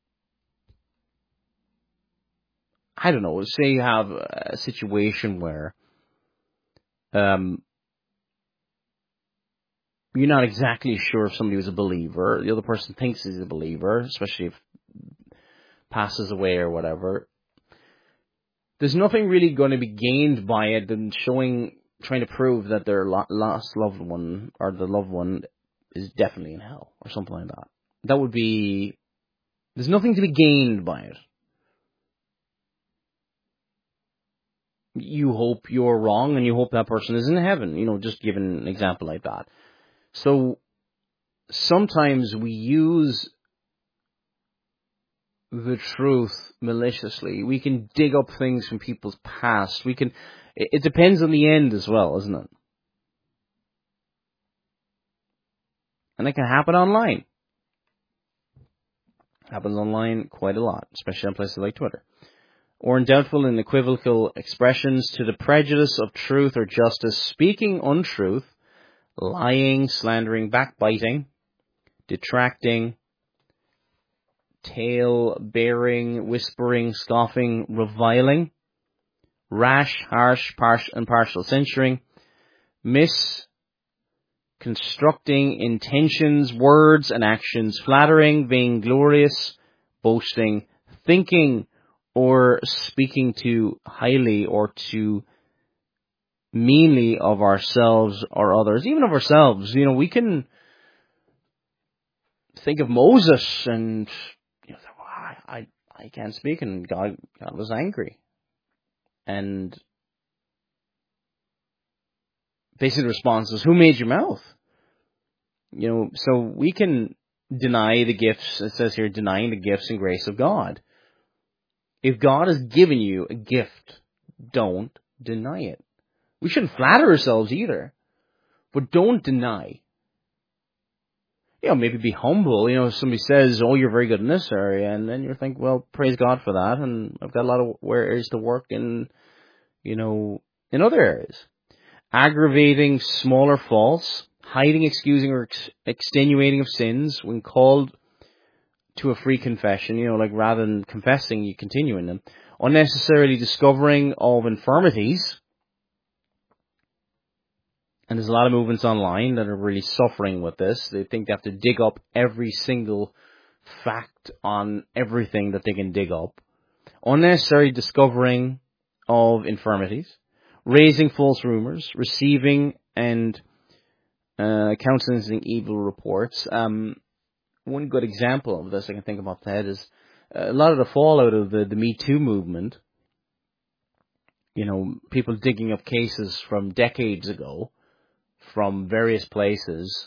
I don't know, say you have a situation where you're not exactly sure if somebody was a believer, the other person thinks he's a believer, especially if passes away or whatever. There's nothing really going to be gained by it than trying to prove that their lost loved one or the loved one is definitely in hell or something like that. There's nothing to be gained by it. You hope you're wrong and you hope that person is in heaven, just giving an example like that. So sometimes we use the truth maliciously. We can dig up things from people's past. It depends on the end as well, isn't it? And it can happen online. Happens online quite a lot, especially on places like Twitter. Or in doubtful and equivocal expressions to the prejudice of truth or justice, speaking untruth, lying, slandering, backbiting, detracting, tale-bearing, whispering, scoffing, reviling, rash, harsh, and partial censuring, misconstructing intentions, words, and actions, flattering, vainglorious, boasting, thinking, or speaking too highly or too meanly of ourselves or others, even of ourselves. We can think of Moses and I can't speak, and God was angry. And basically the response is, who made your mouth? So we can deny the gifts, it says here, denying the gifts and grace of God. If God has given you a gift, don't deny it. We shouldn't flatter ourselves either, but don't deny. Maybe be humble. If somebody says, oh, you're very good in this area, and then you think, well, praise God for that, and I've got a lot of areas to work in, in other areas. Aggravating smaller faults, hiding, excusing, or extenuating of sins when called to a free confession, like rather than confessing, you continue in them. Unnecessarily discovering of infirmities. And there's a lot of movements online that are really suffering with this. They think they have to dig up every single fact on everything that they can dig up. Unnecessary discovering of infirmities. Raising false rumors. Receiving and countenancing evil reports. One good example of this I can think about that is a lot of the fallout of the Me Too movement. People digging up cases from decades ago, from various places,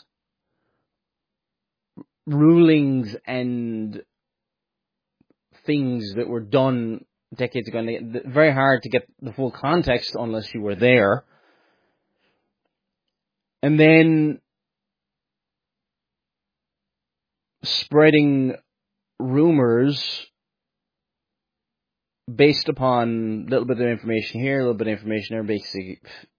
rulings and things that were done decades ago. And very hard to get the full context unless you were there. And then spreading rumors based upon a little bit of information here, a little bit of information there, basically,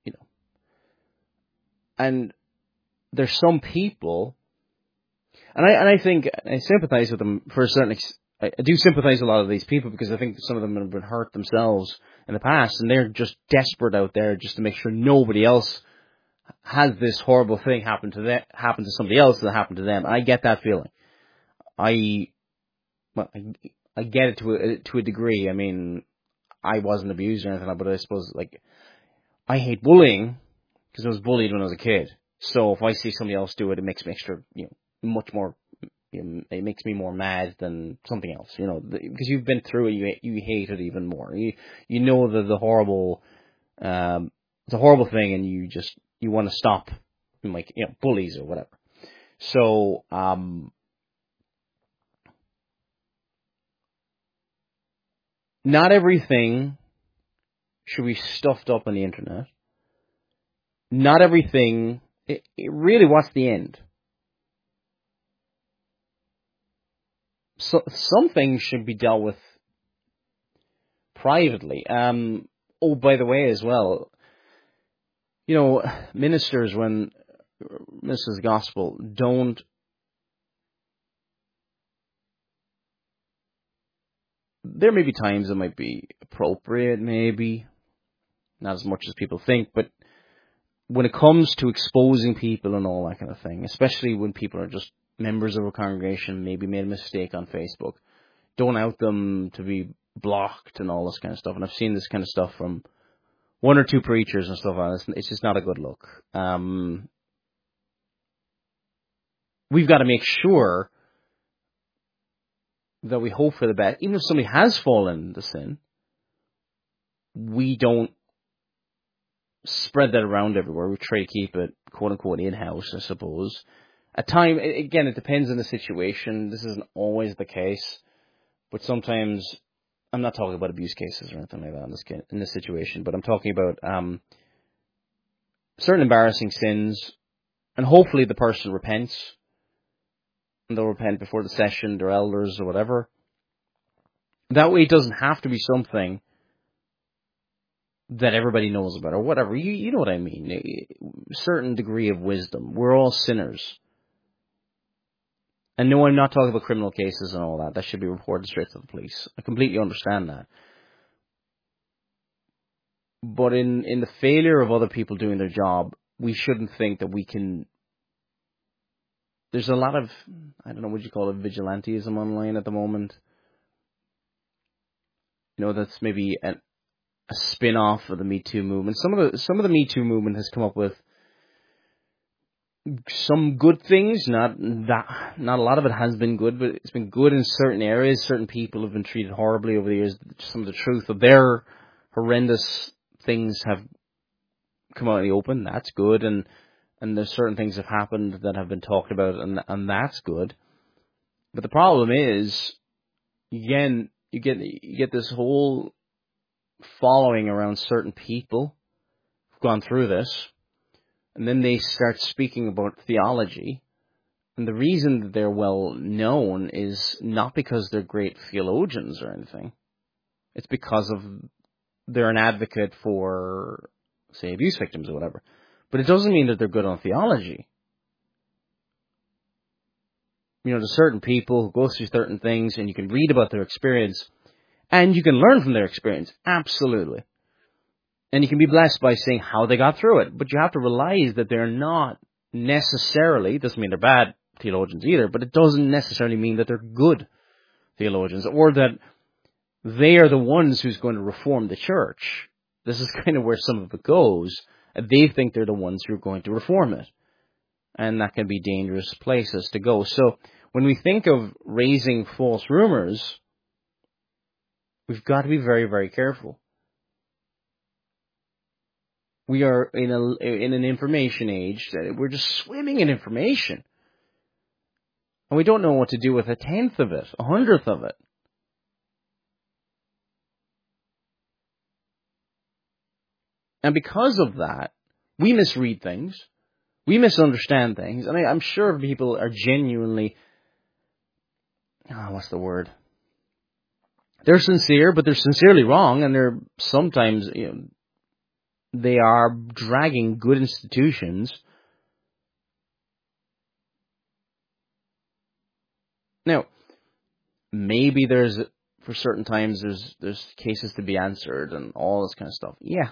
And there's some people, and I think I sympathize with them for a certain I do sympathize with a lot of these people because I think some of them have been hurt themselves in the past, and they're just desperate out there just to make sure nobody else has this horrible thing happen to somebody else that happened to them. I get that feeling. I get it to a degree. I mean, I wasn't abused or anything, but I suppose I hate bullying because I was bullied when I was a kid. So if I see somebody else do it, it makes me extra, much more. It makes me more mad than something else, because you've been through it. You hate it even more. You know the horrible it's a horrible thing, and you want to stop, like, bullies or whatever. So, not everything should be stuffed up on the internet. Not everything, it really, what's the end? So, some things should be dealt with privately. Oh, by the way, as well, ministers, when ministers of the gospel, don't, there may be times it might be appropriate, maybe, not as much as people think, but when it comes to exposing people and all that kind of thing, especially when people are just members of a congregation, maybe made a mistake on Facebook, don't out them to be blocked and all this kind of stuff. And I've seen this kind of stuff from one or two preachers and stuff like that. It's just not a good look. We've got to make sure that we hope for the best. Even if somebody has fallen into sin, we don't spread that around everywhere. We try to keep it, quote unquote, in-house, I suppose. At time, again, it depends on the situation. This isn't always the case, but sometimes, I'm not talking about abuse cases or anything like that in this situation, but I'm talking about certain embarrassing sins, and hopefully the person repents, and they'll repent before the session, their elders or whatever. That way it doesn't have to be something that everybody knows about or whatever. You know what I mean. A certain degree of wisdom. We're all sinners. And no, I'm not talking about criminal cases and all that. That should be reported straight to the police. I completely understand that. But in the failure of other people doing their job, we shouldn't think that we can... There's a lot of, I don't know, what you call it, vigilantism online at the moment. That's maybe a spin-off of the Me Too movement. Some of the Me Too movement has come up with some good things. Not a lot of it has been good, but it's been good in certain areas. Certain people have been treated horribly over the years. Some of the truth of their horrendous things have come out in the open. That's good, and there's certain things have happened that have been talked about, and that's good. But the problem is, again, you get this whole following around certain people who've gone through this, and then they start speaking about theology. And the reason that they're well known is not because they're great theologians or anything. It's because of they're an advocate for, say, abuse victims or whatever. But it doesn't mean that they're good on theology. There's certain people who go through certain things, and you can read about their experience, and you can learn from their experience, absolutely. And you can be blessed by seeing how they got through it. But you have to realize that they're not necessarily, doesn't mean they're bad theologians either, but it doesn't necessarily mean that they're good theologians, or that they are the ones who's going to reform the church. This is kind of where some of it goes. They think they're the ones who are going to reform it. And that can be dangerous places to go. So when we think of raising false rumors, we've got to be very, very careful. We are in an information age. We're just swimming in information. And we don't know what to do with 1/10 of it, 100th of it. And because of that, we misread things. We misunderstand things. And I'm sure people are genuinely... what's the word? They're sincere, but they're sincerely wrong. And they're sometimes... they are dragging good institutions. Now, maybe for certain times, there's cases to be answered and all this kind of stuff. Yeah.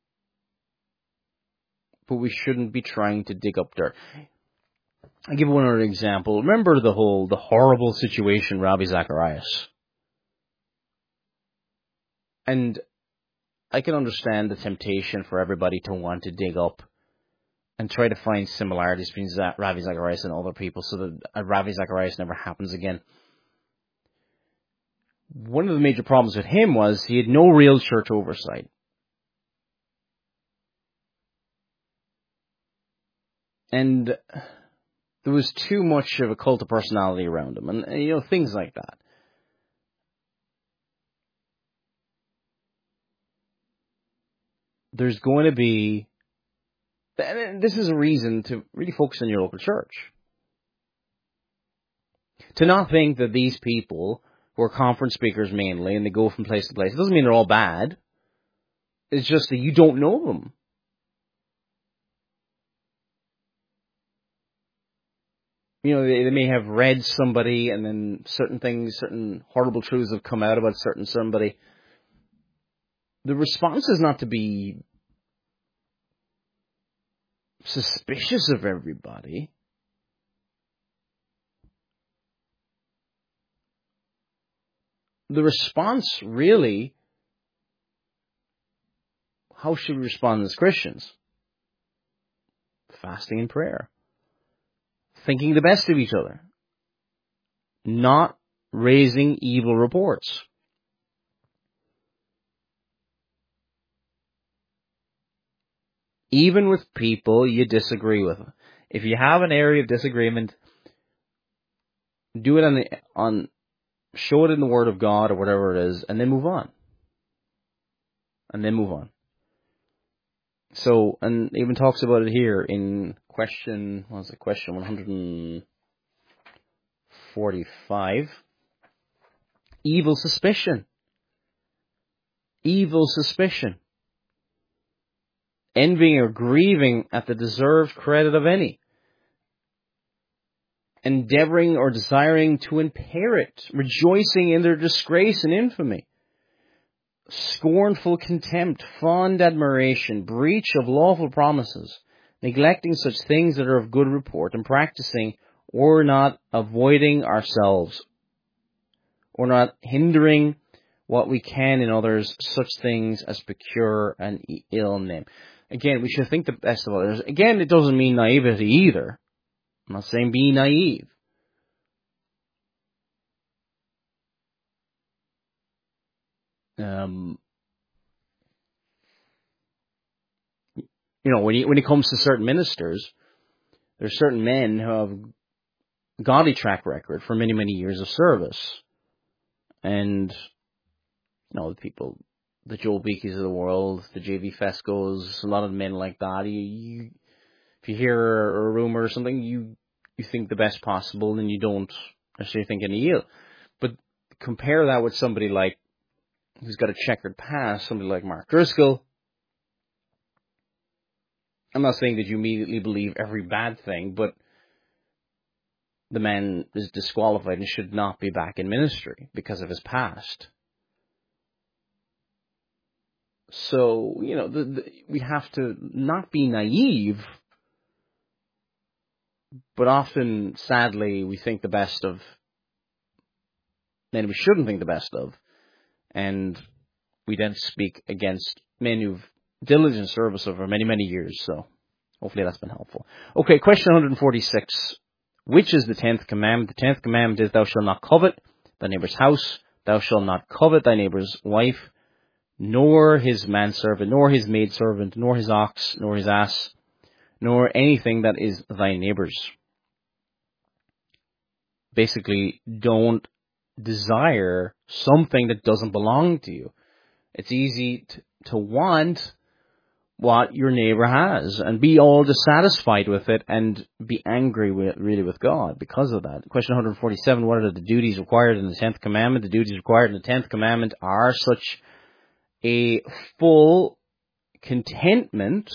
But we shouldn't be trying to dig up dirt. I'll give one other example. Remember the horrible situation, Ravi Zacharias? And I can understand the temptation for everybody to want to dig up and try to find similarities between Ravi Zacharias and other people so that Ravi Zacharias never happens again. One of the major problems with him was he had no real church oversight. And there was too much of a cult of personality around him, and things like that. There's going to be, and this is a reason to really focus on your local church. To not think that these people who are conference speakers mainly, and they go from place to place, it doesn't mean they're all bad. It's just that you don't know them. They may have read somebody, and then certain horrible truths have come out about somebody. The response is not to be suspicious of everybody. The response, really, how should we respond as Christians? Fasting and prayer. Thinking the best of each other. Not raising evil reports. Even with people you disagree with. If you have an area of disagreement, do it show it in the Word of God or whatever it is, and then move on. So, and even talks about it here in question 145. Evil suspicion. Envying or grieving at the deserved credit of any. Endeavoring or desiring to impair it. Rejoicing in their disgrace and infamy. Scornful contempt, fond admiration, breach of lawful promises, neglecting such things that are of good report, and practicing or not avoiding ourselves, or not hindering what we can in others, such things as procure an ill name. Again, we should think the best of others. Again, it doesn't mean naivety either. I'm not saying be naive. When it comes to certain ministers, there's certain men who have godly track record for many, many years of service. And, the people, the Joel Beakeys of the world, the J.V. Fescos, a lot of men like that, if you hear a rumor or something, you think the best possible, and you don't necessarily think any ill. But compare that with somebody like, who's got a checkered past, somebody like Mark Driscoll. I'm not saying that you immediately believe every bad thing, but the man is disqualified and should not be back in ministry because of his past. So, we have to not be naive, but often, sadly, we think the best of men we shouldn't think the best of, and we then speak against men who've diligent service over many, many years. So hopefully that's been helpful. Okay, question 146. Which is the 10th commandment? The 10th commandment is, thou shalt not covet thy neighbor's house. Thou shalt not covet thy neighbor's wife, nor his manservant, nor his maidservant, nor his ox, nor his ass, nor anything that is thy neighbor's. Basically, don't desire something that doesn't belong to you. It's easy to want what your neighbor has and be all dissatisfied with it and be angry with God because of that. Question 147, what are the duties required in the 10th commandment? The duties required in the 10th commandment are such a full contentment.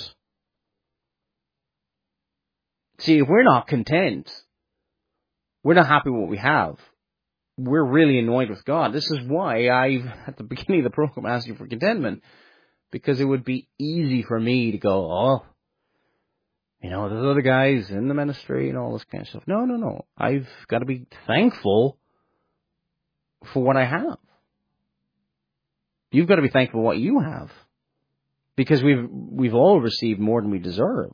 See, if we're not content, we're not happy with what we have, we're really annoyed with God. This is why I, at the beginning of the program, asked you for contentment. Because it would be easy for me to go, there's other guys in the ministry and all this kind of stuff. No. I've got to be thankful for what I have. You've got to be thankful for what you have. Because we've all received more than we deserve.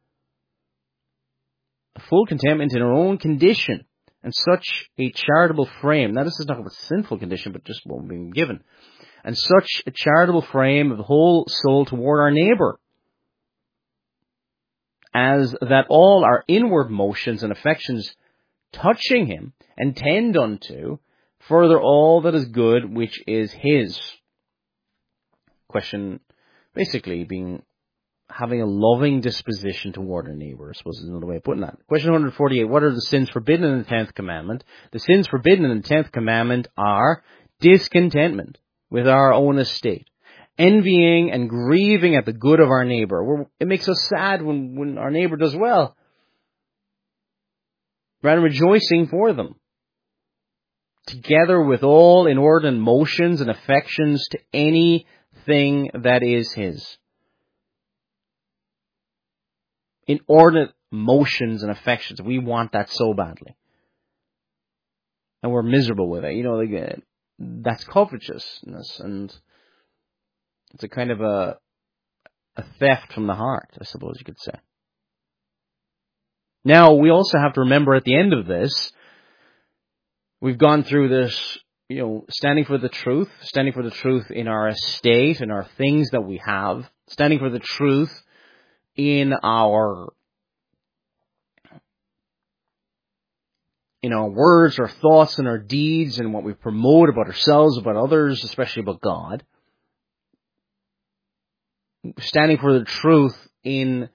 A full contentment in our own condition. And such a charitable frame. Now, this is not about sinful condition, but just what we've been given. And such a charitable frame of the whole soul toward our neighbor. as that all our inward motions and affections touching him and tend unto further all that is good which is his. Question basically being having a loving disposition toward our neighbour, I suppose is another way of putting that. Question 148, what are the sins forbidden in the 10th commandment? The sins forbidden in the 10th commandment are discontentment with our own estate, envying and grieving at the good of our neighbour. It makes us sad when our neighbour does well, rather than rejoicing for them, together with all inordinate motions and affections to anything that is his. Inordinate motions and affections. We want that so badly. And we're miserable with it. That's covetousness, and it's a kind of a theft from the heart, I suppose you could say. Now, we also have to remember at the end of this, we've gone through this, standing for the truth in our estate, in our things that we have, standing for the truth in our words, our thoughts, and our deeds, and what we promote about ourselves, about others, especially about God. Standing for the truth in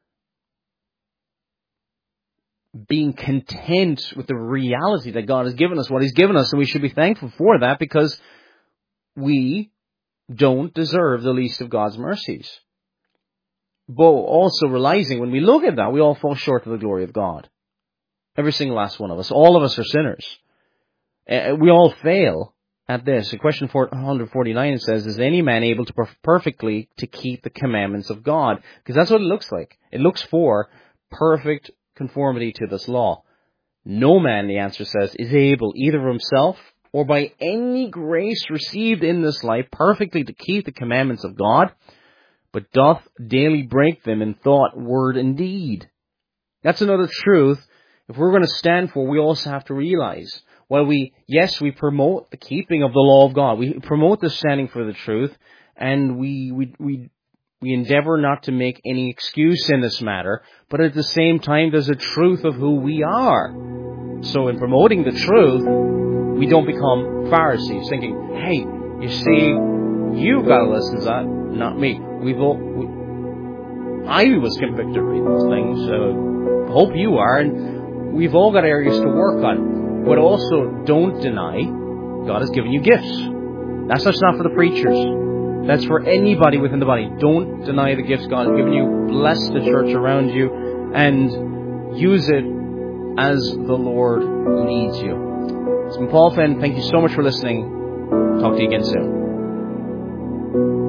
being content with the reality that God has given us, what he's given us, and we should be thankful for that, because we don't deserve the least of God's mercies. But also realizing when we look at that, we all fall short of the glory of God. Every single last one of us. All of us are sinners. We all fail at this. In question 149 it says, is any man able to perfectly to keep the commandments of God? Because that's what it looks like. It looks for perfect conformity to this law. No man, the answer says, is able either of himself or by any grace received in this life perfectly to keep the commandments of God, but doth daily break them in thought, word, and deed. That's another truth. If we're going to stand for, we also have to realize, while we promote the keeping of the law of God, we promote the standing for the truth, and we endeavor not to make any excuse in this matter, but at the same time, there's a truth of who we are. So in promoting the truth, we don't become Pharisees, thinking, hey, you see, you've got to listen to that, not me. I was convicted of these things. Hope you are, and we've all got areas to work on. But also, don't deny God has given you gifts. That's not for the preachers. That's for anybody within the body. Don't deny the gifts God has given you. Bless the church around you, and use it as the Lord leads you. It's been Paul Fenn. Thank you so much for listening. Talk to you again soon.